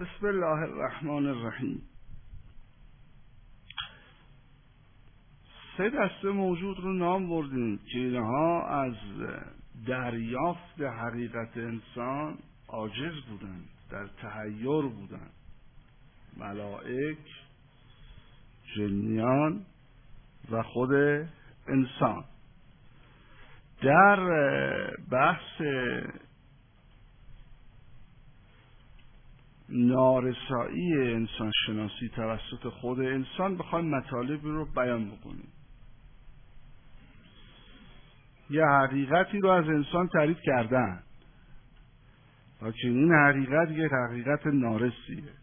بسم الله الرحمن الرحیم. 3 دسته موجود رو نام بردیم که اینها از دریافت حقیقت انسان عاجز بودن، در تحیر بودن: ملائک، جنیان و خود انسان. در بحث نارسایی انسان شناسی توسط خود انسان بخوایم مطالبی رو بیان بکنیم. یه حقیقتی رو از انسان تعریف کردن، لیکن این حقیقت یه حقیقت نارسیه.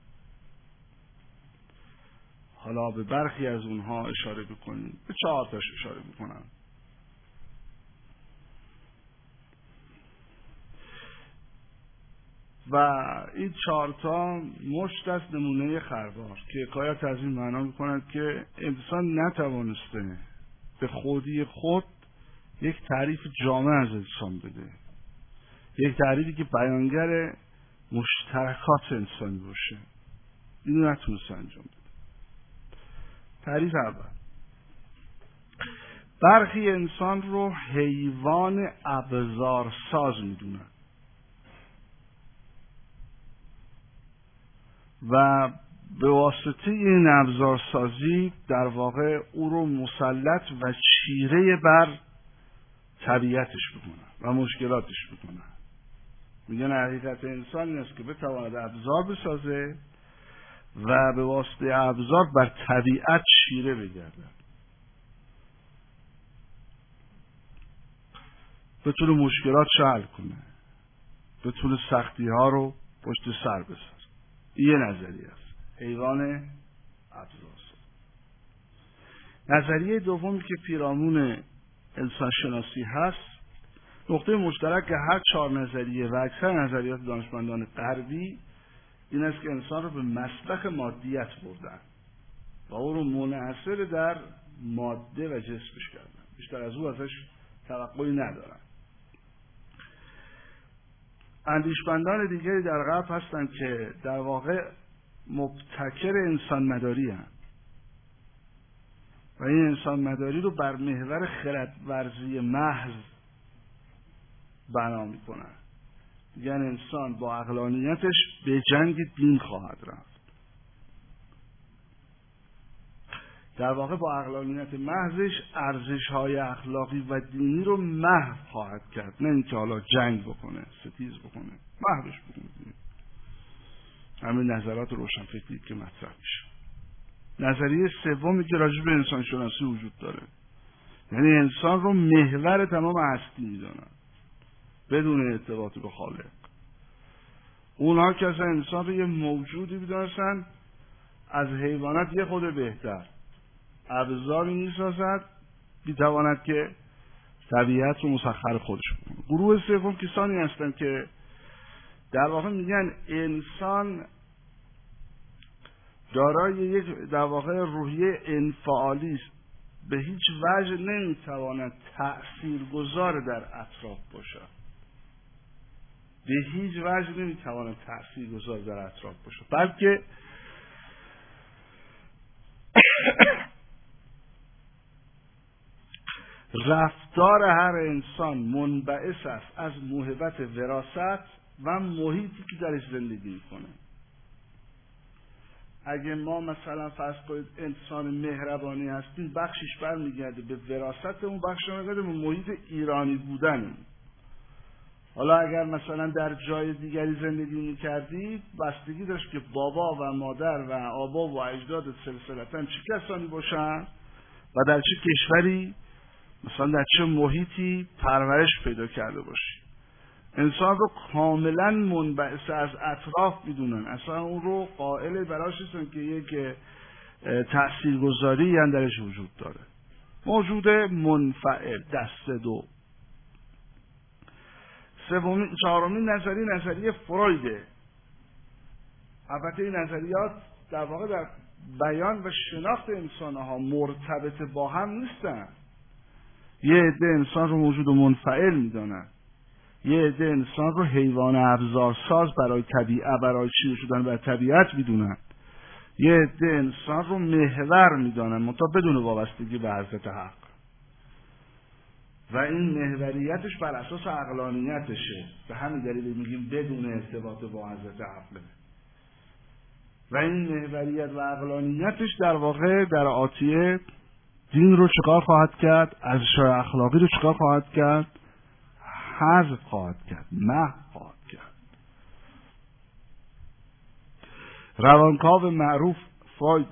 حالا به برخی از اونها اشاره بکنیم، به 4 تاش اشاره بکنم. و این 4 تا مشت از نمونه خروار که حکایت از این معنا میکنند که انسان نتوانسته به خودی خود یک تعریف جامع از انسان بده، یک تعریفی که بیانگر مشترکات انسانی باشه. اینو نتونسته انجام بده. تعریف اول: برخی انسان رو حیوان ابزارساز میدونن و به واسطه این ابزارسازی در واقع او رو مسلط و چیره بر طبیعتش بکنن و مشکلاتش بکنن. میگن حقیقت انسان این است که بتواند ابزار بسازه و به واسطه ابزار بر طبیعت چیره بگرده، بتونه مشکلات حل کنه، بتونه سختی ها رو پشت سر بذاره. یه نظریه است، حیوان ابزارساز. نظریه دومی که پیرامون انسان شناسی هست، نقطه مشترک هر 4 نظریه و اکثر نظریات دانشمندان غربی این است که انسان رو به مسلخ مادیت بردن و او رو منحصر در ماده و جسمش کردن، بیشتر از او ازش توقعی ندارن. اندیشمندان دیگری در غرب هستند که در واقع مبتکر انسان مداری هستند و این انسان مداری رو بر محور خردورزی محض بنا میکنن. میگن انسان با عقلانیتش به جنگ دین خواهد رفت. در واقع با عقلانیت محضش ارزش‌های اخلاقی و دینی رو محو خواهد کرد، نه اینکه حالا جنگ بکنه، ستیز بکنه، محوش بکنه. همین نظرات روشنفکری که مطرح میشه. نظریه سومی که راجع به انسان شناسی وجود داره، یعنی انسان رو محور تمام هستی میدونن بدون ارتباط به خالق. اونها که اصلا انسان رو یه موجودی میدونستن از حیوانات یه خود بهتر، ابزاری میسازد میتواند که طبیعت رو مسخر خودش بکنه. گروه سوم کسانی هستن که در واقع میگن انسان دارای یک در واقع روحیه انفعالی است، به هیچ وجه نمیتواند تأثیرگذار در اطراف باشد، به هیچ وجه نمیتواند تأثیرگذار در اطراف باشد، بلکه رفتار هر انسان منبعث است از موهبت وراثت و محیطی که درش زندگی میکنه. اگه ما مثلا فرض کنید انسان مهربانی هستیم، بخشش برمیگرده به وراثت، اون بخش برمیگرده به محیط ایرانی بودن. حالا اگر مثلا در جای دیگری زندگی میکردی، بستگی داشت که بابا و مادر و آبا و اجداد سلسلتاً چه کسانی باشن و در چه کشوری، مثلا در چه محیطی پرورش پیدا کرده باشی. انسان رو کاملا منبعث از اطراف میدونن، اصلا اون رو قائل براش هستن که یک تأثیرگذاری هم درش وجود داره. موجود منفعل، دسته 2. چهارمین نظریه فرویده. البته این نظریات در واقع در بیان و شناخت انسانها مرتبط با هم نیستن. یه عده انسان رو موجود منفعل میدونن، یه عده انسان رو حیوان ابزارساز برای طبیعت، برای چیره شدن بر طبیعت میدونن. یه عده انسان رو محور میدانن منتها بدون وابستگی به حضرت حق، و این محوریتش بر اساس عقلانیتشه. به همین دلیل میگیم بدون ارتباط با حضرت حق. و این محوریت و عقلانیتش در واقع در آتیه دین رو چکار خواهد کرد؟ ارزش‌های اخلاقی رو چکار خواهد کرد؟ حذف خواهد کرد، محو خواهد کرد. روانکاو معروف فروید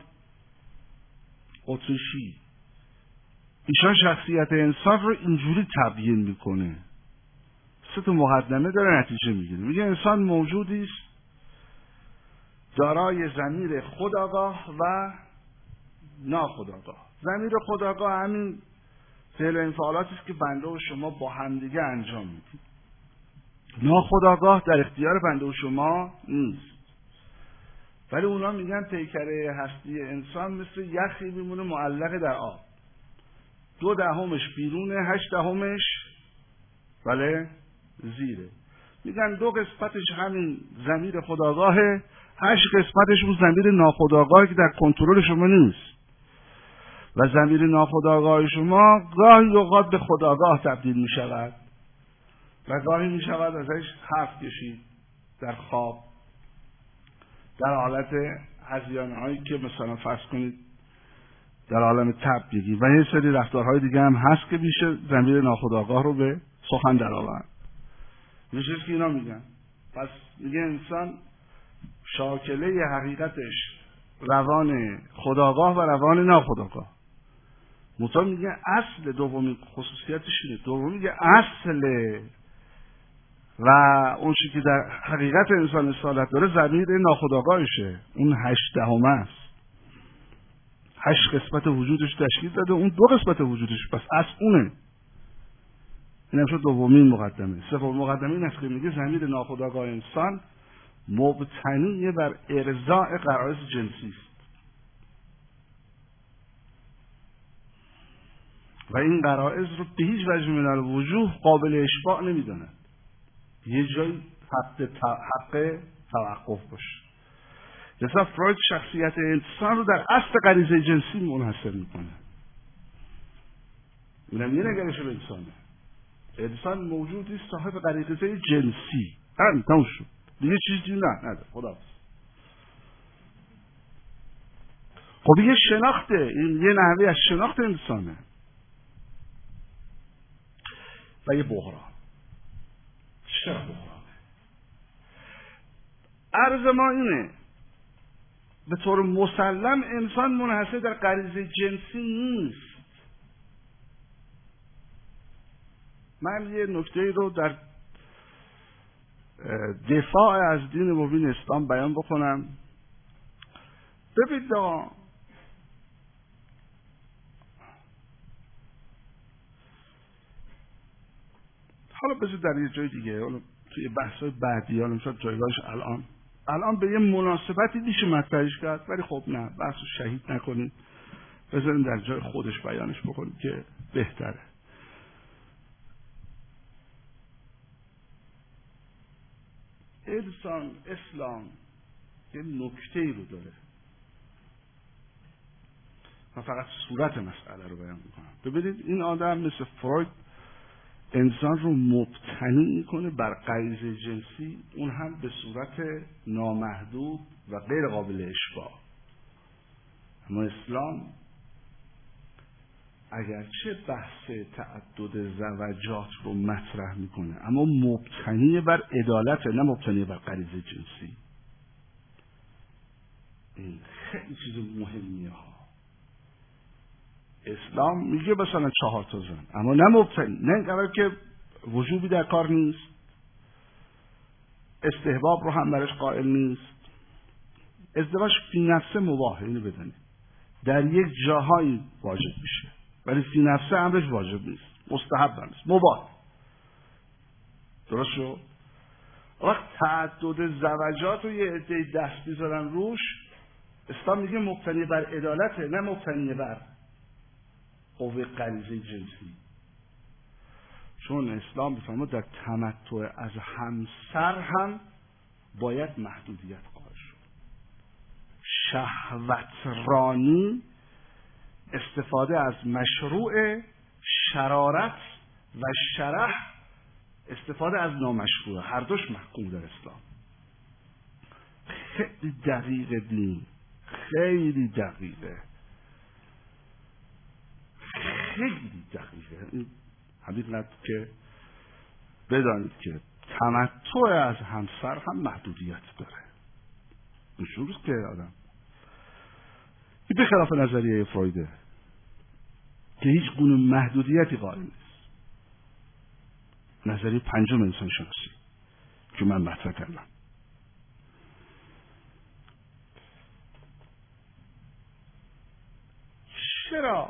اتریشی، ایشان شخصیت انسان رو اینجوری تبیین میکنه، 3 مقدمه داره نتیجه میگیره. میگه انسان موجودی است دارای ضمیر خودآگاه و ناخودآگاه. ضمیر خودآگاه همین فعل و انفعالاتی است که بنده و شما با همدیگه انجام میدیم. ناخودآگاه در اختیار بنده و شما نیست، ولی اونا میگن پیکره هستی انسان مثل یخی میمونه معلق در آب، 2/10 بیرونه، 8/10 بله زیره. میگن 2 قسمتش همین ضمیر خودآگاهه، 8 قسمتش اون ضمیر ناخودآگاهی که در کنترل شما نیست. و ضمیر ناخودآگاه شما گاهی اوقات به خودآگاه تبدیل می شود و گاهی می شود ازش حرف کشید در خواب، در حالت هذیانه هایی که مثلا فرض کنید در عالم تب بگید، و یه سری رفتارهای دیگه هم هست که میشه ضمیر ناخودآگاه رو به سخن در آورد. یه چیزی که اینا میگن. پس میگه انسان شاکله حقیقتش روان خودآگاه و روان ناخودآگاه. منتها میگه اصل دومین خصوصیتش اینه، دوم میگه اصل و اون چیزی که در حقیقت انسان اصالت داره ضمیر ناخودآگاهشه، اون 8/10 است. 8 قسمت وجودش تشکیل داده، اون 2 قسمت وجودش پس اصل اونه. این هم شد دومین مقدمه. سومین مقدمه این است که میگه ضمیر ناخودآگاه انسان مبتنی بر ارضاء غرایز جنسی است و این غرایز رو به هیچ وجه من الوجوه قابل اشباع نمیدونن. یه جایی حق توقف باشه. لذا فروید شخصیت انسان رو در اصل غریزه جنسی منحصر میکنه. اینم یه نگرش به انسانه. انسان موجودی صاحب غریزه جنسی. همین تموم شد. دیگه چیزی نداره. خدا. خب یه شناخته، این یه نحوه از شناخت انسانه و یه بحران. چرا بحرانه؟ عرض ما اینه به طور مسلم انسان منحصر در غریزه جنسی نیست. من یه نکته رو در دفاع از دین مبین اسلام بیان بکنم. ببینید حالا بذار در یه جای دیگه، حالا توی بحث‌های بعدی، حالا شاید جایگاهش الان به یه مناسبتی میشه مطرحش کرد، ولی خب نه، بحثو شهید نکنید، بذاریم در جای خودش بیانش بکنیم که بهتره. انسان اسلام یه نکته‌ای رو داره، من فقط صورت مسئله رو بیان میکنم. ببینید این آدم مثل فروید انسان رو مبتنی میکنه بر غریزه جنسی، اون هم به صورت نامحدود و غیر قابل اشباع. اما اسلام اگرچه بحث تعدد زوجات رو مطرح میکنه اما مبتنی بر عدالت، نه مبتنی بر غریزه جنسی. این خیلی چیز مهمیه ها. اسلام میگه مثلا 4 تا زن، اما نه مبتنی، نه اینقدر که وجوبی در کار نیست، استحباب رو هم برش قائل نیست. ازدواج فی نفسه مباحه، اینو بدونید، در یک جاهایی واجب میشه ولی فی نفسه امرش واجب نیست، مستحب هم نیست، مباح. درست شد؟ وقت تعدد زوجات رو یه عده دست میذارن روش، اسلام میگه مبتنی بر عدالته، نه مبتنی بر قوه غریزه جنسی. چون اسلام میفرماید در تمتع از همسر هم باید محدودیت قائل شد. شهوت رانی، استفاده از مشروع، شرارت و شرح استفاده از نامشروع، هر دوش محکوم در اسلام. خیلی دقیق دین، خیلی دقیقه، خیلی دقیقه. این همین که بدانید که تمتع از همسر هم محدودیت داره. اینجوریه که آدم این به خلاف نظریه فرویده که هیچ گونه محدودیتی قائل نیست. نظریه پنجم انسان شناسی که من مطرح کردم. چرا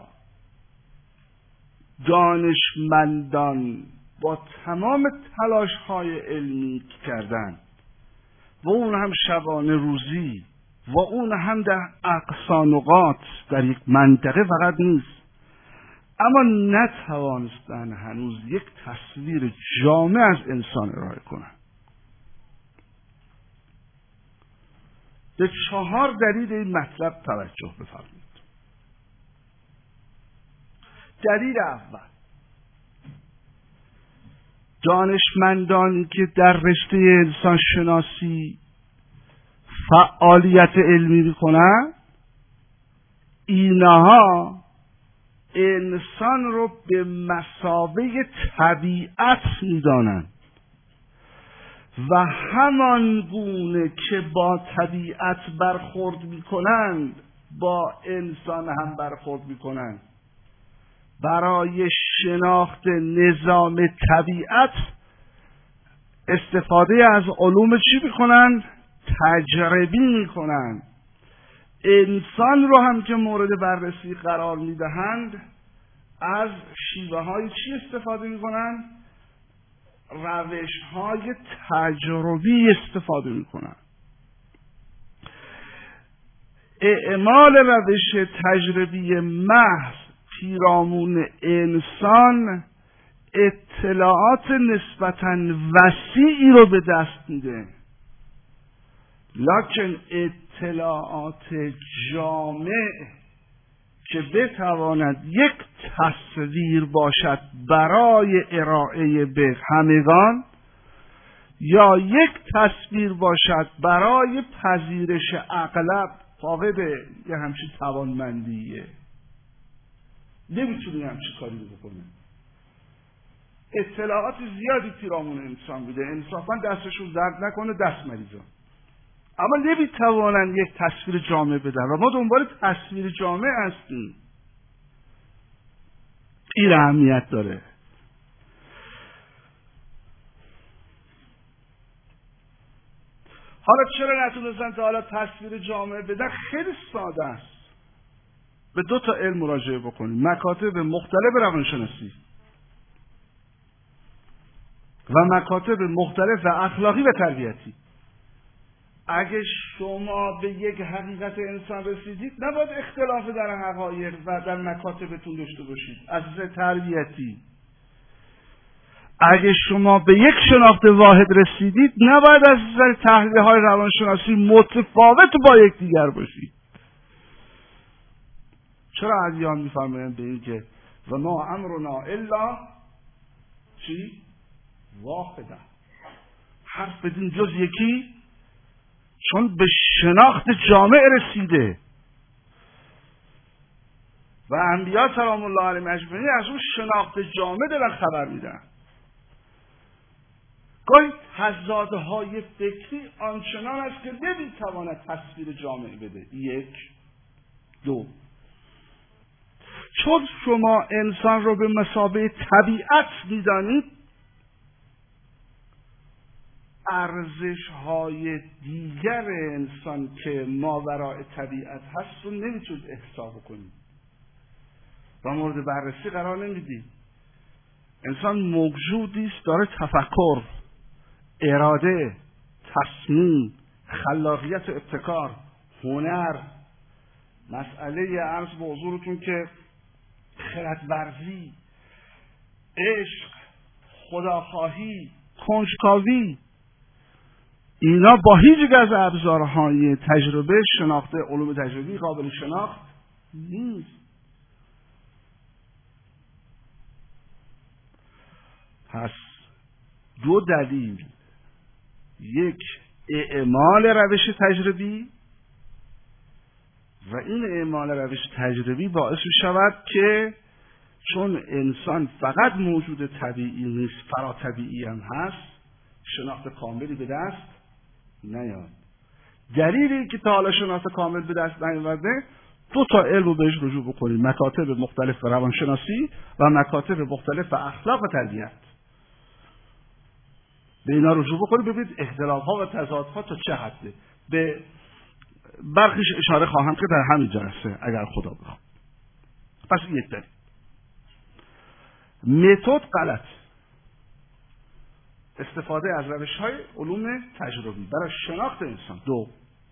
دانشمندان با تمام تلاش‌های علمی کردن و اون هم شبانه روزی و اون هم در اقصا نقاط در یک منطقه فقط نیست، اما نتوانستن هنوز یک تصویر جامع از انسان ارائه کنن؟ به 4 دلیل این مطلب توجه بفرمایید. دلیل اول، دانشمندانی که در رشته انسان شناسی فعالیت علمی میکنن، اینها انسان رو به مثابه طبیعت میدانند و همان گونه که با طبیعت برخورد میکنند با انسان هم برخورد میکنند. برای شناخت نظام طبیعت استفاده از علوم چی میکنند؟ تجربی میکنند. انسان رو هم که مورد بررسی قرار میدهند از شیوه های چی استفاده میکنند؟ روش های تجربی استفاده میکنند. اعمال روش تجربی محض پیرامون انسان اطلاعات نسبتاً وسیعی رو به دست میده، لکن اطلاعات جامع که بتواند یک تصویر باشد برای ارائه به همگان یا یک تصویر باشد برای پذیرش اغلب، فاقد یه همچین توانمندیه. نمیتونه همچین کاری رو بکنه. اطلاعات زیادی پیرامون انسان بوده، انصافا دستشون درد نکنه دست مریضا، اما نمیتوانن یک تصویر جامع بدن و ما دنبال تصویر جامع هستیم. این اهمیت داره. حالا چرا نتونستن تا حالا تصویر جامع بدن؟ خیلی ساده است. به 2 تا علم مراجعه بکنید، مکاتب مختلف روانشناسی و مکاتب مختلف اخلاقی و تربیتی. اگه شما به یک حقیقت انسان رسیدید، نباید اختلاف در حقایق و در مکاتبتون داشته باشید. از نظر تربیتی اگه شما به یک شناخت واحد رسیدید، نباید از نظر تحلیل‌های روانشناسی متفاوت با یکدیگر باشید. چرا ادیان میفرمایند به این که و ما امرنا الا چی؟ واحده، حرف بدین جز یکی، چون به شناخت جامع رسیده و انبیا سلام الله علیهم اجمعین از اون شناخت جامع دارن خبر میدن. گاهی تضادهای فکری آنچنان است که نمیتواند تصویر جامع بده. 1 2 چون شما انسان رو به مثابه طبیعت میدانید، ارزش‌های دیگر انسان که ماوراء طبیعت هست رو نمیتونید احسا بکنید و مورد بررسی قرار نمیدید. انسان موجودی است داره تفکر، اراده، تصمیم، خلاقیت و ابتکار، هنر، مسئله عرض به حضورتون که خردورزی، عشق، خداخواهی، کنجکاوی، اینا با هیچ یک از ابزارهای تجربه شناخته علوم تجربی قابل شناخت نیست. پس دو دلیل، یک اعمال روش تجربی و این اعمال روش تجربی باعث می شود که چون انسان فقط موجود طبیعی نیست، فرا طبیعی هم هست، شناخت کاملی به دست نیاد. دلیلی که تا حالا شناخت کامل به دست نیاورده، دو تا علم رو بهش رجوع بکنید، مکاتب مختلف روانشناسی و مکاتب مختلف اخلاق و تربیت. به اینا رجوع بکنید ببینید اختلاف‌ها و تضادها تا چه حده. به برخیش اشاره خواهم که در همین جلسه اگر خدا بخواد. پس یک دلیل. متد غلط. استفاده از روش‌های علوم تجربی برای شناخت انسان. دو،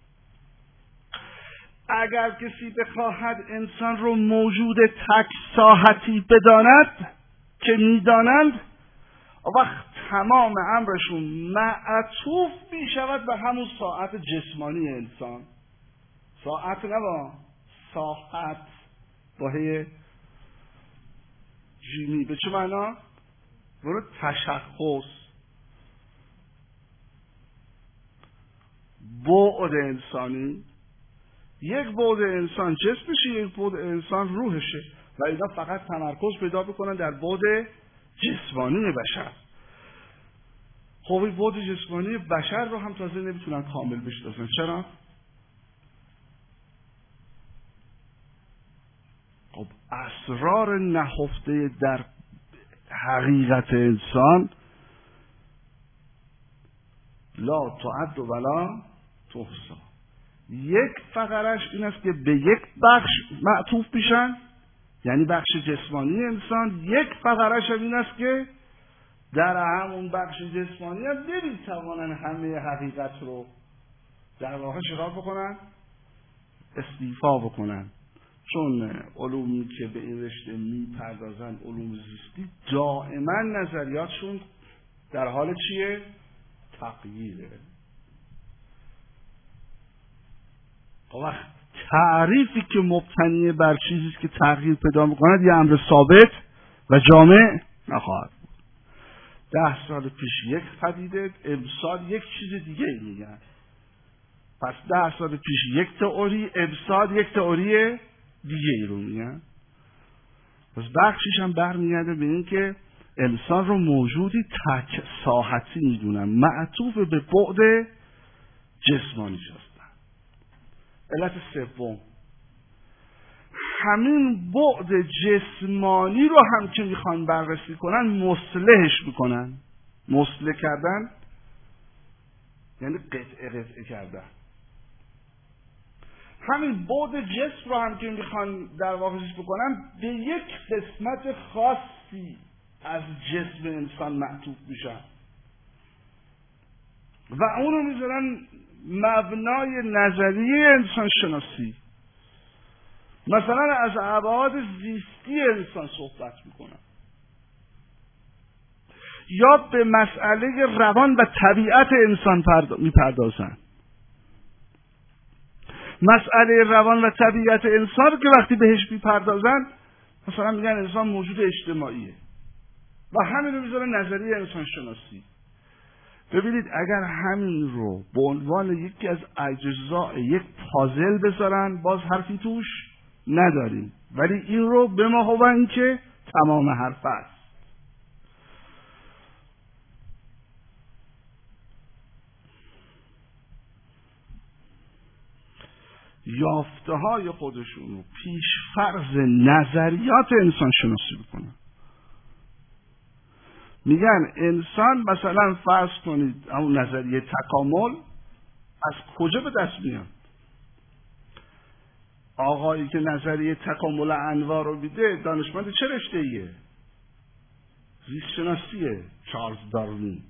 اگر کسی بخواهد انسان رو موجود تک ساحتی بداند که میدانند، وقت تمام امرشون معطوف می شود به همون ساعت جسمانی انسان. ساعت نبا ساحت با هی جیمی. به چه معنا؟ برو تشخص، بعد انسانی. یک بعد انسان جسمشه، یک بعد انسان روحشه و اینا فقط تمرکز پیدا بکنن در بعد جسمانی بشر. خب این بعد جسمانی بشر رو هم تازه نمیتونن کامل بشناسن. چرا؟ خب اسرار نهفته در حقیقت انسان لا تعد ولا تحصا. یک فقرش این است که به یک بخش معطوف میشن، یعنی بخش جسمانی انسان. یک فقرش هم این است که در همون بخش جسمانی هم نمیتوانن همه حقیقت رو در واقع چرا بکنن؟ استیفا بکنن. چون علومی که به این رشته میپردازن، علوم زیستی، دائما نظریاتشون در حال چیه؟ تغییره. وقت تعریفی که مبتنی بر چیزی که تغییر پیدا میکند یه امر ثابت و جامع نخواهد بود. 10 سال پیش یک پدیده، امسال یک چیز دیگه میگن. پس 10 سال پیش یک تئوری، امسال یک تئوری دیگه ای رو میگن. پس بخشیش هم برمیگرده به این که انسان رو موجودی تک ساحتی میدونن، معطوف به بعد جسمانی هستن. علت سوم، همین بعد جسمانی رو هم که میخوان بررسی کنن مصلحش میکنن. مصلح کردن یعنی قطعه کردن. همین بعد جسم رو هم که میخوان در واقع چیز بکنن، به یک قسمت خاصی از جسم انسان معطوف میشن و اونو میذارن مبنای نظریه انسان شناسی. مثلا از ابعاد زیستی انسان صحبت میکنن یا به مسئله روان و طبیعت انسان میپردازن. مسئله روان و طبیعت انسان که وقتی بهش میپردازن، مثلا میگن انسان موجود اجتماعیه و همین رو میذارن نظریه انسان شناسی. ببینید اگر همین رو به عنوان یکی از اجزاء یک پازل بذارن، باز حرفی توش نداریم، ولی این رو به ما هوان که تمام حرف است. یافته های خودشون رو پیش فرض نظریات انسان شناسی بکنن. میگن انسان مثلا فرض کنید همون نظریه تکامل از کجا به دست میاد؟ آقایی که نظریه تکامل انواع رو میده دانشمند چه رشته ایه؟ زیست شناسیه، چارلز داروین.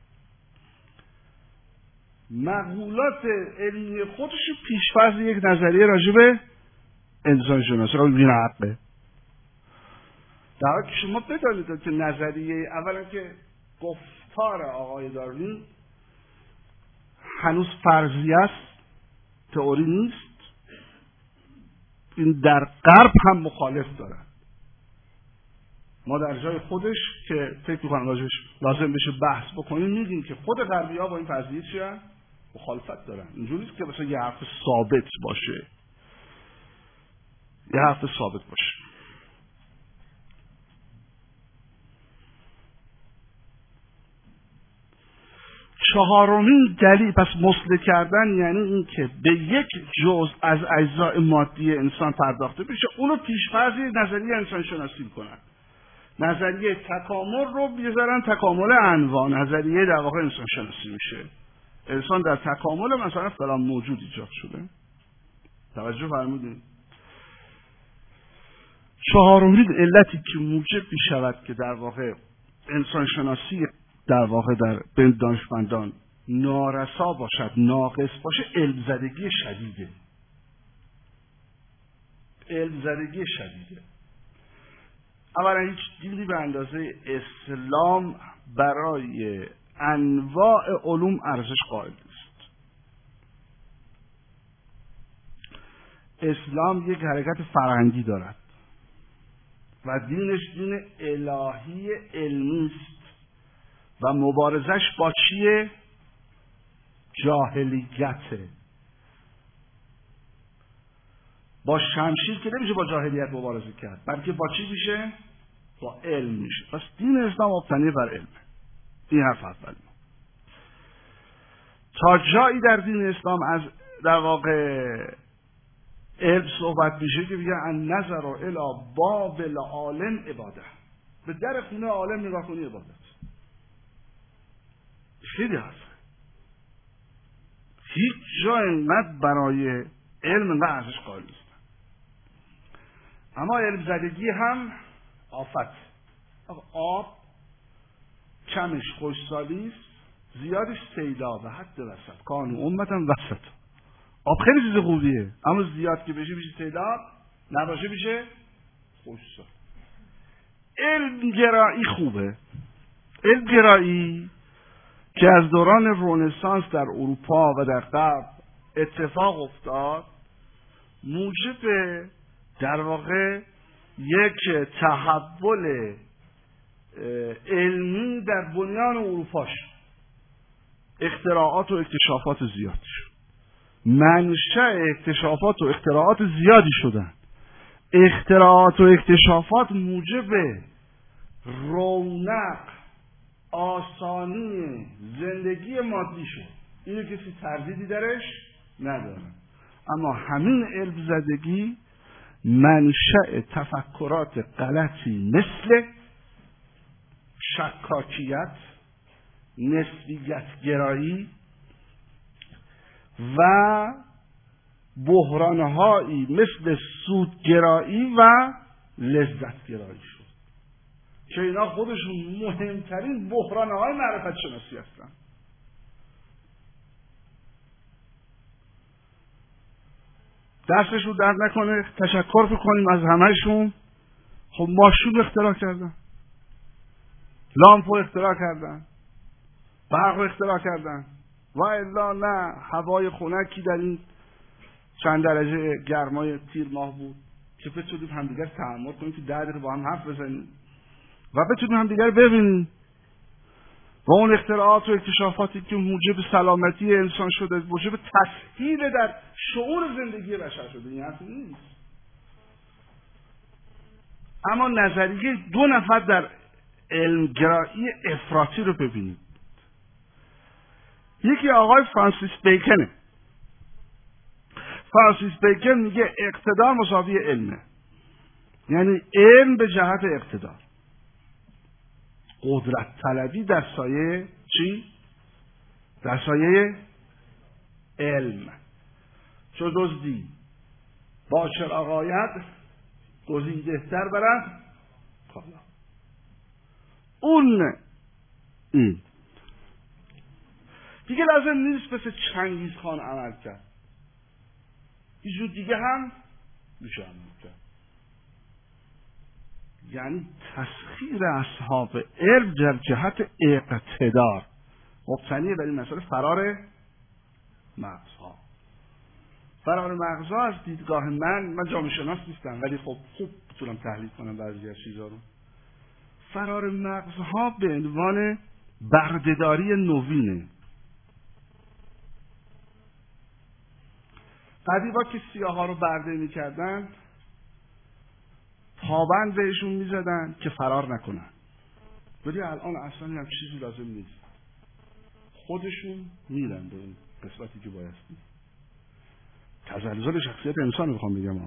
مقولات علمی خودش پیش‌فرض یک نظریه راجع به انسان شناسی رو ببین حقه. در حالی که شما بدانید که نظریه اولا که گفتار آقای داروین هنوز فرضیه است، تئوری نیست. این در غرب هم مخالف دارن. ما در جای خودش که فکر می‌کنم راجعش لازم بشه بحث بکنیم میگیم که خود غربی‌ها با این فرضیه چیه؟ مخالفت دارن. اینجوری نیست که مثلا یه حرف ثابت باشه. یه حرف ثابت باشه. چهارمین دلیل، پس مسله کردن یعنی این که به یک جزء از اجزای مادی انسان پرداخته بشه، اونو پیش‌فرض نظریه انسان شناسی کنن. نظریه تکامل رو بیزارن تکامل انواع، نظریه در واقع انسان شناسی میشه. انسان در تکامل مثلا فلان موجود ایجاد شده. توجه فرمودین؟ چهارمین علتی که موجب میشود که در واقع انسان شناسی در واقع در بین دانشمندان نارسا باشد، ناقص باشه، علم زدگی شدیده. علم زدگی شدیده. اولا هیچ دینی به اندازه اسلام برای انواع علوم ارزش قائل نیست. اسلام یک حرکت فرهنگی دارد و دینش دین الهی علمی است و مبارزش با چیه؟ جاهلیته. با شمشیر که نمیشه با جاهلیت مبارزه کرد، بلکه با چی میشه؟ با علم میشه. پس دین اسلام مبتنی بر علمه. این حرف اول. تا جایی در دین اسلام از در واقع علم صحبت میشه که میگه ان نظر الی باب العالم عباده. به در خونه عالم نگاه کنی عبادت. خیلی هست. هیچ جا اینقدر برای علم اینقدر ارزش قائل نیست. اما علم زدگی هم آفت. آب کمش خوشسالی است، زیادش سیلاب، حد وسط. کانو امتا وسط. آب خیلی چیز خوبیه، اما زیاد که بشه میشه سیلاب، نباشه میشه خوشسال. علم گرایی خوبه. علم گرایی که از دوران رنسانس در اروپا و در غرب اتفاق افتاد، موجب در واقع یک تحول علمی در بنیان اروپا شد. اختراعات و اکتشافات زیاد شد. منشأ اکتشافات و اختراعات زیادی شدن. اختراعات و اکتشافات موجب رونق، آسانی زندگی مادی شد. اینو کسی تردیدی درش نداره. اما همین علم زدگی منشأ تفکرات غلطی مثل شکاکیت، نسبیت گرایی و بحرانهایی مثل سودگرایی و لذت گرایی شد که اینا خودشون مهمترین بحرانهای معرفت شناسی هستن. دستشون درد نکنه، تشکر بکنیم از همهشون. خب ماشین اختراع کردن، لامپ اختراع کردن، برق اختراع کردن و الا نه هوای خنکی در این چند درجه گرمای تیر ماه بود که بتونیم همدیگر تحمل کنیم که 10 دقیقه با هم حرف بزنیم و بتونیم همدیگر ببینیم. و اون اختراعات و اکتشافاتی که موجب سلامتی انسان شده، موجب تسهیل در شعور زندگی بشر شده، این حرف نیست. اما نظریه 2 نفر در علمگرایی افراطی رو ببینید. یکی آقای فرانسیس بیکنه. فرانسیس بیکن میگه اقتدار مساوی علمه، یعنی علم به جهت اقتدار. قدرت طلبی در سایه چی؟ در سایه علم. چو دزدی با چراغ آید، گزیده‌تر برد کالا. اون این دیگه لازم نیست مثل چنگیز خان عمل کرد، یه جور دیگه هم میشه عمل کرد. یعنی تسخیر اصحاب علم در جهت اقتدار، مبتنی بر این مسئله فرار مغزها. فرار مغزها از دیدگاه من جامعه شناس نیستم ولی خب خوب میتونم تحلیل کنم بعضی از چیزا رو. فرار مغزها به عنوان بردهداری نوینه. قدیما که سیاها رو برده میکردن پابند بهشون میزدن که فرار نکنن، ولی الان اصلا هم چیزی لازم نیست، خودشون میرن به اون قسمتی که بایستی. تزلزل شخصیت انسان میخوام بگم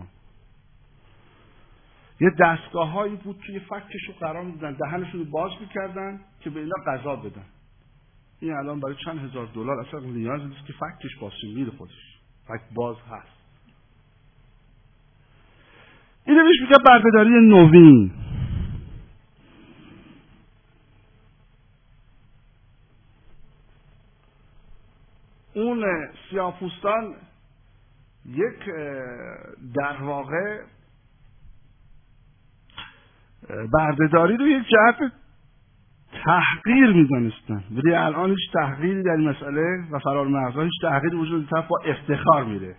یه دستگاه هایی بود که یه فکشو قرار میدن دهنشون رو باز میکردن که به اینا غذا بدن. این الان برای چند هزار دلار اصلا نیاز نیست که فکش باز شه، میره خودش، فک باز هست. اینو بهش میگه بردهداری نوین. اون سیاه‌پوستان یک در واقع بردهداری رو یک جهت تحقیر میدونستن، ولی الان هیچ تحقیری در این مسئله و فرار مغزها هیچ تحقیری وجود نداره، با افتخار میره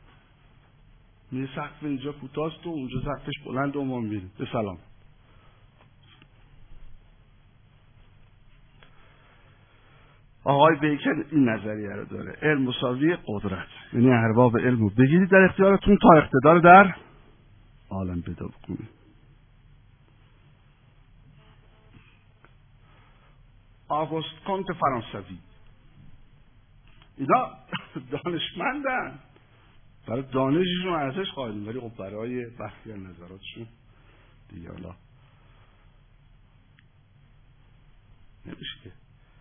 سقف اینجا کوتاست و اونجا سقفش بلند و ما میریم به سلام. آقای بیکن این نظریه رو داره، علم مساوی قدرت، یعنی ارباب علم رو بگیرید در اختیارتون تا اقتدار در عالم پیدا بکنید. آگوست کنت فرانسوی، اینا دانشمندن، برای دانششون ارزش قائلیم، ولی خب برای برخی از نظراتشون دیگه حالا نمیشه که.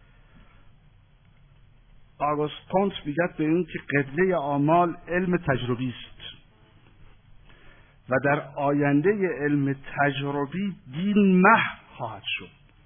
آگوست کنت میگه به این که قبله آمال علم تجربی است و در آینده علم تجربی دین محو خواهد شد.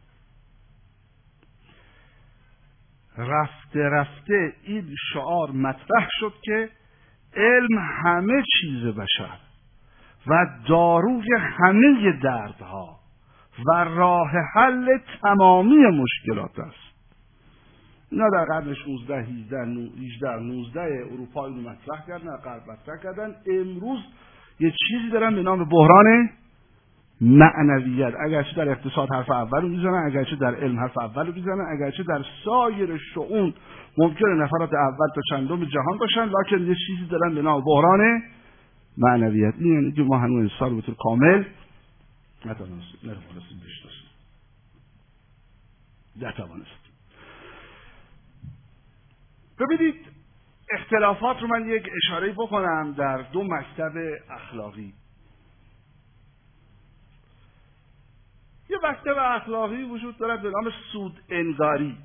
رفته رفته این شعار مطرح شد که علم همه چیز بشر و داروی همه دردها و راه حل تمامی مشکلات است. اینا در قرن 16، 18، 19 اروپا اینو مطرح کردن، غرب مطرح کردن. امروز یه چیزی دارن به نام بحران معنویت. اگرچه در اقتصاد حرف اول رو میزنن، اگرچه در علم حرف اول رو میزنن، اگرچه در سایر شؤون ممکنه نفرات اول تا چندم جهان باشن، لکن یه چیزی دارن به نام بحران معنویت. این یعنی که ما هنوز انسان رو به طور کامل نتوانستیم بشناسیم. ببینید اختلافات رو من یک اشاره بکنم در دو مکتب اخلاقی. یه مکتب اخلاقی وجود دارد به نام سود انگاری.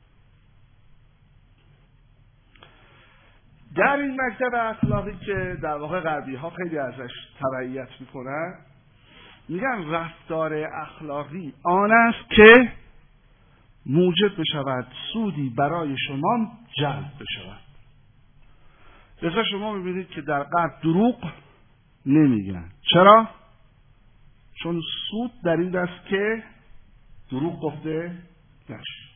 در این مکتب اخلاقی که در واقع غربی ها خیلی ازش تبعیت میکنن، میگن رفتار اخلاقی آن است که موجب بشود سودی برای شما جلب بشود. لذا شما میبینید که در غرب دروغ نمیگن. چرا؟ چون سود در این است که دروغ گفته نشه.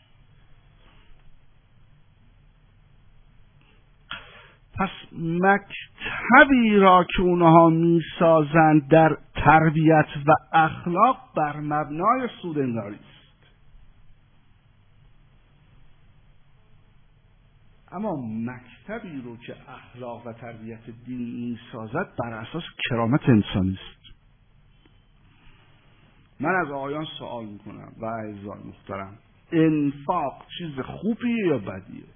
پس مکتبی را که اونها میسازند در تربیت و اخلاق بر مبنای سود انگاری است. اما مکتبی رو که اخلاق و تربیت دین میسازد بر اساس کرامت انسانی است. من از آقایان سوال میکنم و اعزای محترم، انفاق چیز خوبیه یا بدیه؟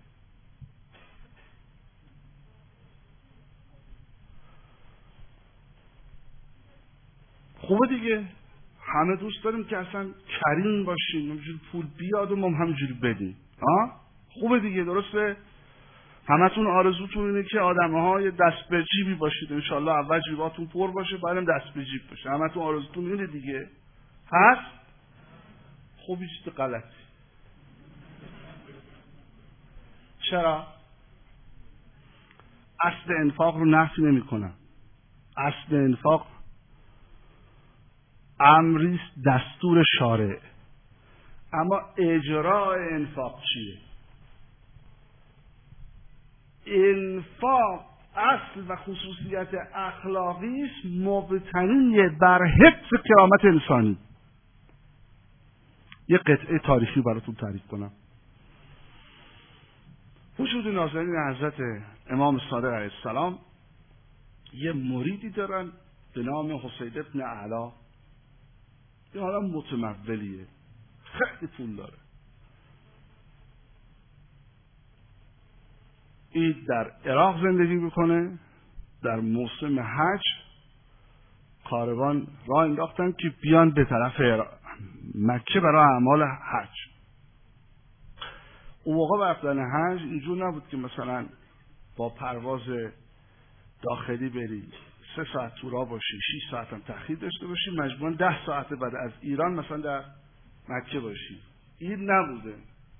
خوبه دیگه، همه دوست داریم که اصلا کریم باشیم، همینجوری پول بیاد و ما همینجوری بدیم. خوبه دیگه، درسته؟ همتون آرزوتون اینه که آدم‌های دست به جیبی باشید، انشالله اول جیباتون پر باشه بعدم دست به جیب باشه. همتون آرزوتون اینه دیگه، هست؟ خب این چیز غلطی. چرا؟ اصل انفاق رو نفی نمی کنم. اصل انفاق امریست دستور شارع، اما اجرای انفاق چیه؟ انفاق اصل و خصوصیت اخلاقی است مبتنی بر حفظ کرامت انسانی. یه قطعه تاریخی براتون تعریف کنم. وجود نازنین حضرت امام صادق علیه السلام یه مریدی دارن به نام حسین ابن اعلی. یه آدم متمولیه، خیلی پول داره. این در عراق زندگی میکنه. در موسم حج کاروان راه انداختن که بیان به طرف مکه برای اعمال حج. اون موقع رفتن حج اینجور نبود که مثلا با پرواز داخلی بری 3 ساعت تو راه باشی، 6 ساعت هم تأخیر داشته باشی، مجبوراً 10 ساعت بعد از ایران مثلا در مکه باشی. این نبوده.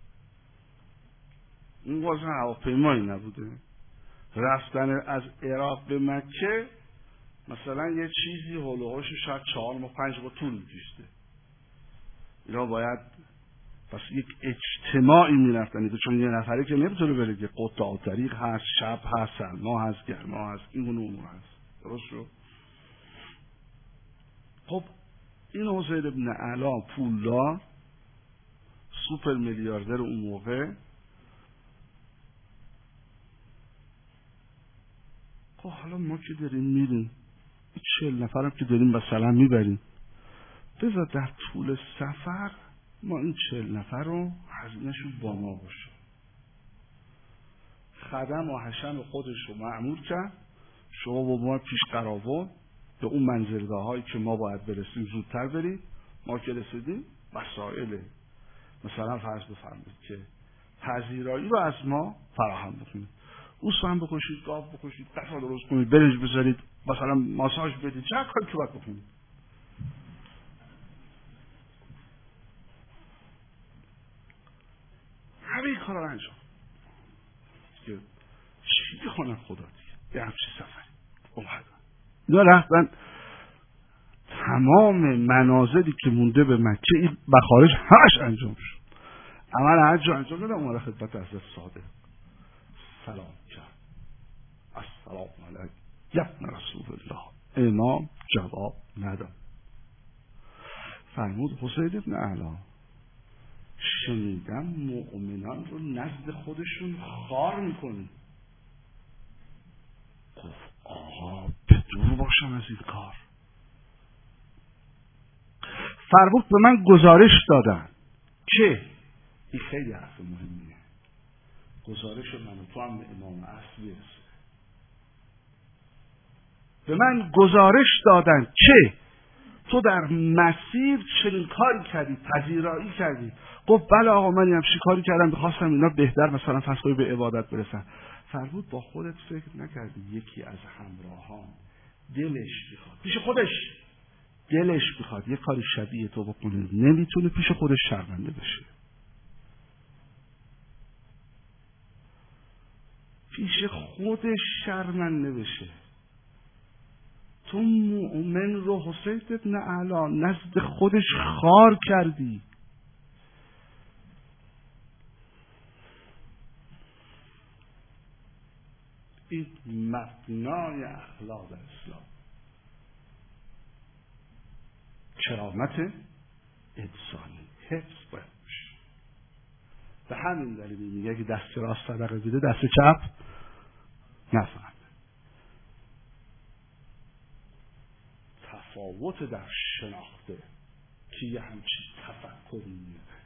این واسه هواپیمایی نبوده. رفتن از عراق به مکه مثلا یه چیزی هولوهاش شاید 4 ماه 5 ماه طول می‌کشیده. اینا باید پس یک اجتماعی میرفتن، چون یه نفری که نمیتونه بره که قطع طریق هست، شب هست، سرما هست، گرما هست، این امور هست. درست شد؟ خب این حسین ابن اعلی پولدار، سوپر میلیاردر اون موقع، خب حالا ما که داریم میریم 40 نفرم که داریم مثلا میبریم، بذار در طول سفر ما این 40 نفر رو هزینه‌شون با ما باشه. خدم و حشم خودش رو مأمور کرد، شما با ما پیش قراول به اون منزلگاه هایی که ما باید برسیم زودتر بریم. ما که رسیدیم وسایل مثلا فرض بفرمایید که پذیرایی رو از ما فراهم بکنید. اوسان بکشید، گاو بکشید، غذا درست کنید، برنج بذارید، مثلا ماساژ بدید، چه کاری که باید بکنید. همه کارا رو انجام که چی بخونن خدا دیگه. یه همچی سفری اومدن اینا رفتن تمام منازلی که مونده به مکه این بخارج همش انجام شد. عمل حج رو انجام دادن. اومده خدمت حضرت صادق سلام کرد. السلام علیک یا ابن رسول الله. امام جواب نداد. فرمود حسین ابن اعلی شنیدم مؤمنان رو نزد خودشون خار میکنی. گفت آقا به دور باشم از این کار. فرمود به من گزارش دادن که این خیلی حرف مهمیه. گزارش من و تو هم به امام اصلی رسه. به من گزارش دادن که تو در مسیر چنین کاری کردی، پذیرایی کردی. گفت بله آقا من همچین کاری کردم، می‌خواستم اینا بهتر مثلا فصل به عبادت برسن. فرمود با خودت فکر نکردی یکی از همراهان دلش میخواد پیش خودش دلش میخواد یه کاری شبیه تو بکنه، نمیتونه پیش خودش شرمنده بشه، پیش خودش شرمنده بشه. تو مؤمن رو حسین ابن اعلی نزد خودش خار کردی. این مبنای اخلاق در اسلام، کرامت انسانی حفظ باید باشه. به همین دلیل میگه که دست راست صدقه بده دست چپ نفهمه. تفاوت در شناخته که یه همچین تفکری میده.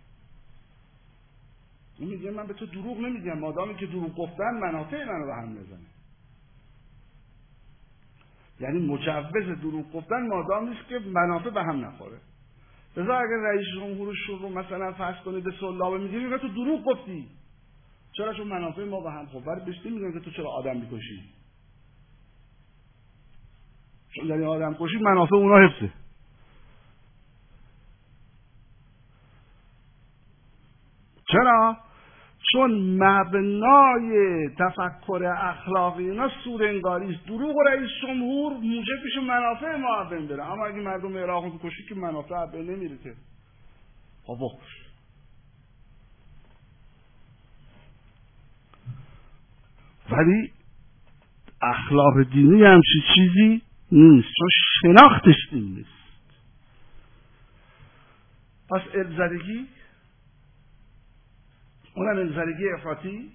اون میگه من به تو دروغ نمیگم، مادامی که دروغ گفتن منافع منو به هم میزنه. یعنی مجوز دروغ گفتن مادامی است که منافع به هم نخوره. لذا اگر رئیس جمهور رو مثلا فرض کنه به سلابه میگیری میگه تو دروغ گفتی، چرا؟ چون منافع ما به هم خورد. برای بهش نمیگن که تو چرا آدم میکشی، چون در این آدم کشی منافع اونا حفظه. چرا؟ چون مبنای تفکر اخلاقی اینا سورانگاری است. دروغ رئیس جمهور موجب میشه منافع ما از بین بره، اما اگه مردم عراق رو بکشی که منافع از بین نمیره که. خب بکش. ولی اخلاق دینی همچی چیزی نیست، چون شناختش این نیست. پس علم‌زدگی، اونم علم‌زدگی افراطی،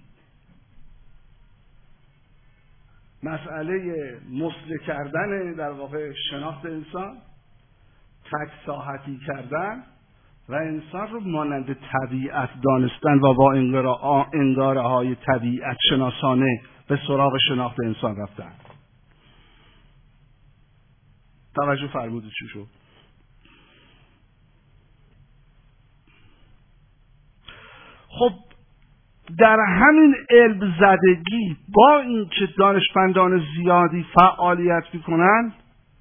مسئله مسله کردن در واقع شناخت انسان، تک ساحتی کردن و انسان رو مانند طبیعت دانستن و با انگاره های طبیعت شناسانه به سراغ شناخت انسان رفتن. توجه فرمودید چی شد؟ خب در همین علم زدگی با اینکه دانشمندان زیادی فعالیت میکنن،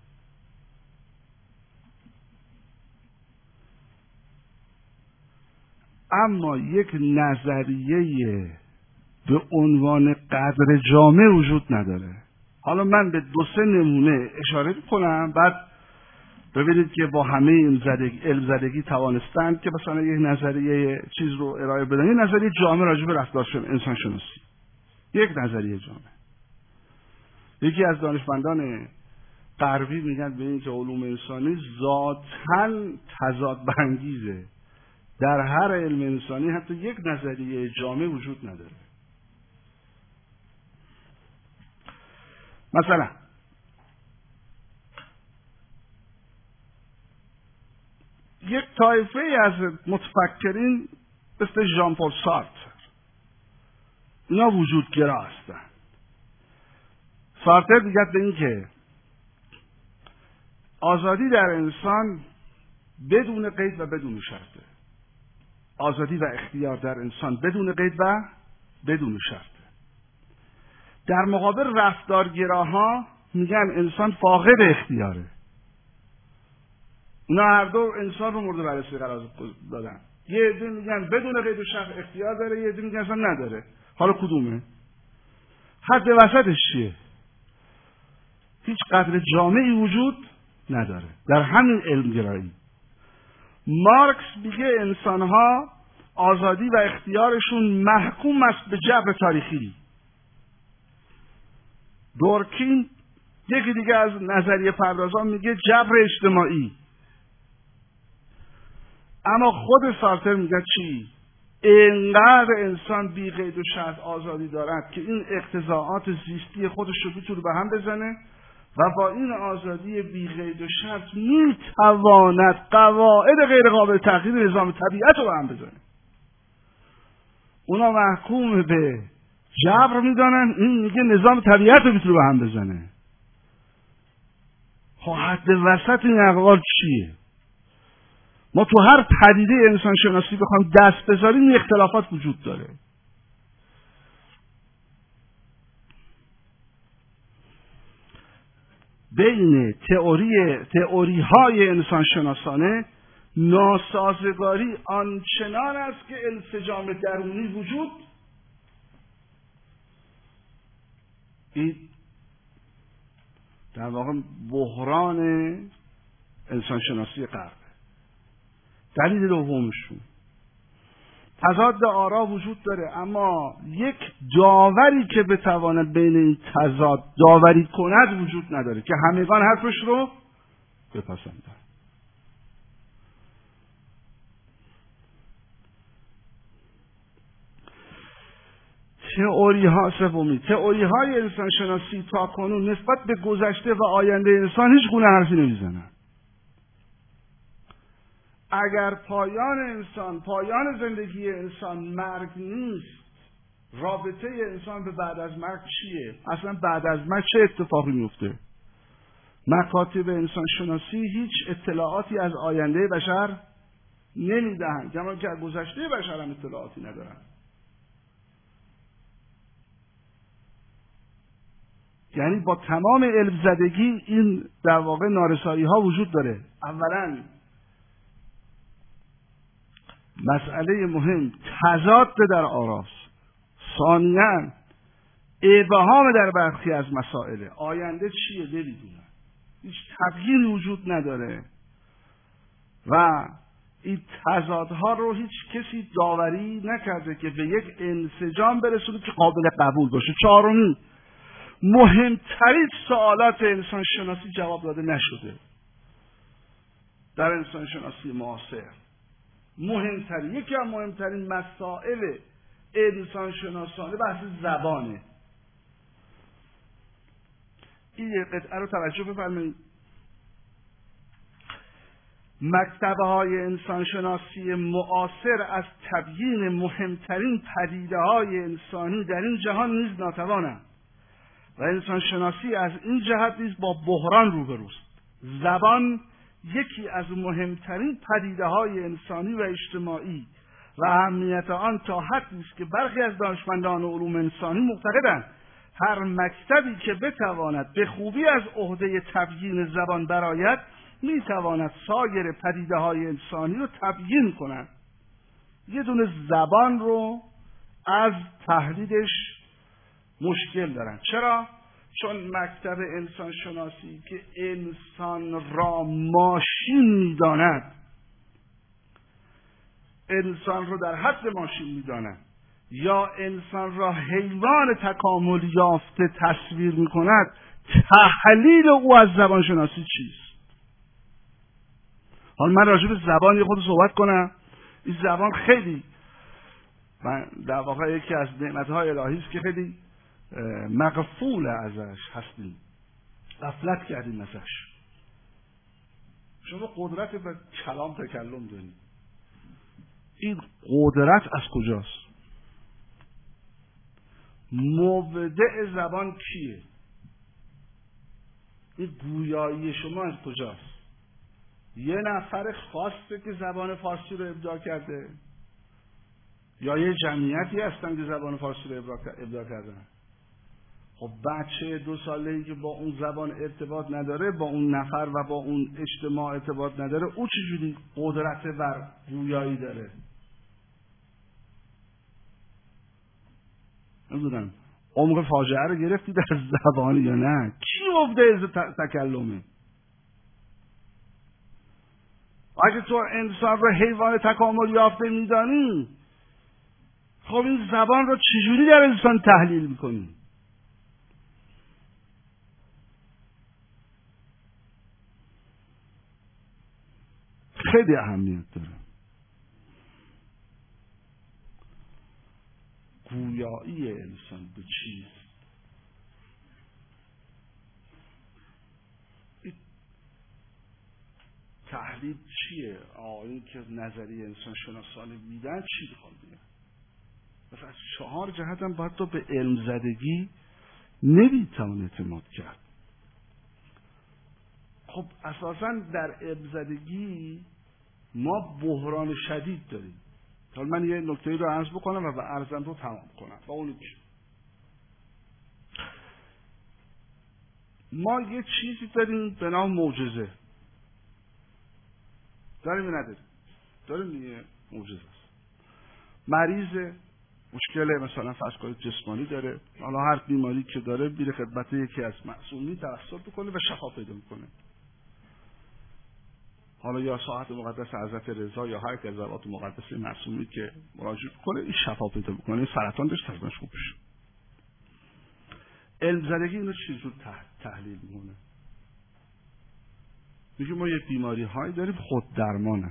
اما یک نظریه به عنوان قدر جامع وجود نداره. حالا من به 2-3 نمونه اشاره میکنم، بعد ببینید که با همه علم زدگی توانستند که مثلا یک نظریه چیز رو ارائه بدن، یک نظریه جامع راجع به رفتار انسان شناسی، یک نظریه جامع. یکی از دانشمندان غربی میگن به این که علوم انسانی ذاتاً تضاد برانگیزه، در هر علم انسانی حتی یک نظریه جامع وجود نداره. مثلا یک طایفه از متفکرین مثل ژان پل سارتر، اینا وجودگرا هستن. سارتر میگه به این که آزادی در انسان بدون قید و بدون شرطه. آزادی و اختیار در انسان بدون قید و بدون شرطه. در مقابل رفتارگراها میگن انسان فاقد اختیاره. اینا هر دو انسان رو مورد بررسی قرار دادن. یه عده میگن بدون قید و شرط اختیار داره، یه عده میگن اصلا نداره. حالا کدومه؟ حد وسطش چیه؟ هیچ قدر جامعی وجود نداره در همین علمگرایی. مارکس میگه انسانها آزادی و اختیارشون محکوم است به جبر تاریخی. دورکین یکی دیگه از نظریه پردازان میگه جبر اجتماعی. اما خود سارتر میگه چی؟ اینقدر انسان بی قید و شرط آزادی دارد که این اقتضاعات زیستی خودش رو میتونه به هم بزنه و با این آزادی بی قید و شرط میتواند قواعد غیر قابل تغییر نظام طبیعت رو به هم بزنه. اونا محکوم به جبر میدانن، این میگه نظام طبیعت رو میتونه به هم بزنه. خب حد وسط این اقوال چیه؟ ما تو هر پدیده انسان شناسی بخوام دست بذاریم این اختلافات وجود داره. بین تئوری های انسان شناسانه ناسازگاری آنچنان است که انسجام درونی وجود این در واقع بحران انسان شناسی غرب. دلیل دومشون تضاد آرا وجود داره، اما یک داوری که بتواند بین این تضاد داوری کند وجود نداره که همگان حرفش رو بپسندن. تئوری های انسان شناسی تا کنون نسبت به گذشته و آینده انسان هیچ گونه حرفی نمیزنن. اگر پایان انسان، پایان زندگی انسان مرگ نیست، رابطه انسان به بعد از مرگ چیه؟ اصلا بعد از مرگ چه اتفاقی میفته؟ مکاتب انسان شناسی هیچ اطلاعاتی از آینده بشر نمیدهند، کما که از گذشته بشر هم اطلاعاتی ندارن. یعنی با تمام علم زدگی این در واقع نارسایی ها وجود داره. اولا مسئله مهم تضاد در آراست. ثانیاً ابهام در برخی از مسائل. آینده چیه نمیدونن، هیچ تبیینی وجود نداره و این تضادها رو هیچ کسی داوری نکرده که به یک انسجام برسونه که قابل قبول باشه. چهارمی، مهمترین سوالات انسان شناسی جواب داده نشده در انسان شناسی معاصر. یکی از مهمترین مسائل انسان شناسانه بحث زبانه. این قطعه رو توجه بفرمایید. مکتب‌های انسانشناسی معاصر از تبیین مهمترین پدیده‌های انسانی در این جهان نیز ناتوانند و انسانشناسی از این جهت نیز با بحران روبروست. زبان یکی از مهمترین پدیده‌های انسانی و اجتماعی و اهمیت آن تا حدی است که برخی از دانشمندان علوم انسانی معتقدند هر مکتبی که بتواند به خوبی از عهده تبیین زبان برآید میتواند سایر پدیده‌های انسانی رو تبیین کند. یه دونه زبان رو از تحلیلش مشکل دارن. چرا؟ چون مکتب انسان شناسی که انسان را ماشین میداند، انسان رو در حد ماشین میداند یا انسان را حیوان تکامل یافته تصویر میکند، تحلیل او از زبان شناسی چیست؟ حالا من راجع به زبان خود صحبت کنم. این زبان خیلی در واقع یکی از نعمت‌های الهی است که خیلی مغفول ازش هستیم، غفلت کردیم ازش. شما قدرت به کلام تکلم دارید. این قدرت از کجاست؟ مبدع زبان کیه؟ این گویایی شما از کجاست؟ یه نفر خاصه که زبان فارسی رو ابداع کرده یا یه جمعیتی هستن که زبان فارسی رو ابداع کردن؟ خب بچه 2 ساله‌ای که با اون زبان ارتباط نداره، با اون نفر و با اون اجتماع ارتباط نداره، او چجوری قدرت بر گویایی داره؟ نمیدونم عمق فاجعه رو گرفتی در زبان یا نه؟ کی مبدع تکلمه؟ اگه تو انسان رو حیوان تکامل یافته میدانی، خب این زبان رو چجوری در انسان تحلیل میکنی؟ خیلی اهمیت داره. گویایی انسان به چیست؟ تحلیل چیه؟ این که نظریه انسان شناسانه میدن چی میخوام بگم؟ بس از 4 جهت هم باید تو به علم زدگی نمیتوان اعتماد کرد. خب اساسا در علم زدگی ما بحران شدید داریم. حالا من یه نکته رو عرض بکنم و عرضم رو تمام کنم. و اونو چی؟ ما یه چیزی داریم به نام معجزه. داریم یا نداریم؟ داریم دیگه. معجزه است. مریض مشکل مثلا فرض کنید جسمانی داره، حالا هر بیماری که داره میره خدمت یکی از معصومین توسل بکنه و شفا پیدا میکنه. حالا یا ساعت مقدس حضرت رضا یا هر که از ذوات مقدسه معصومی که مراجعه کنه این شفا پیدا میکنه، سرطان داشت ازش خوب بشه. علم زدگی اینو چجور تحلیل میکنه؟ میگه ما یه بیماری هایی داریم خود درمانه.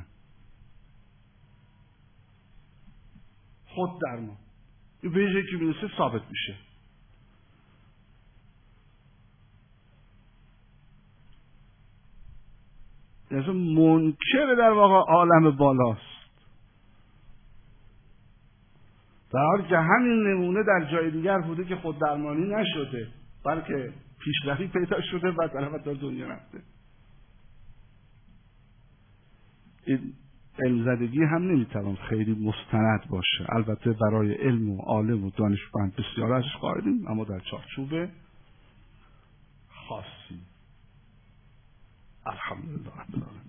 خود درمان این به یه که میرسه ثابت میشه. یعنی منکر در واقع عالم بالاست، در حالی که همین نمونه در جای دیگر بوده که خود درمانی نشده بلکه پیشرفتی پیدا شده و طرف در دنیا رفته. این علم زدگی هم نمیتوان خیلی مستند باشه. البته برای علم و عالم و دانشمند بسیار ازش قائلیم، اما در چارچوب خاصی. الحمدلله.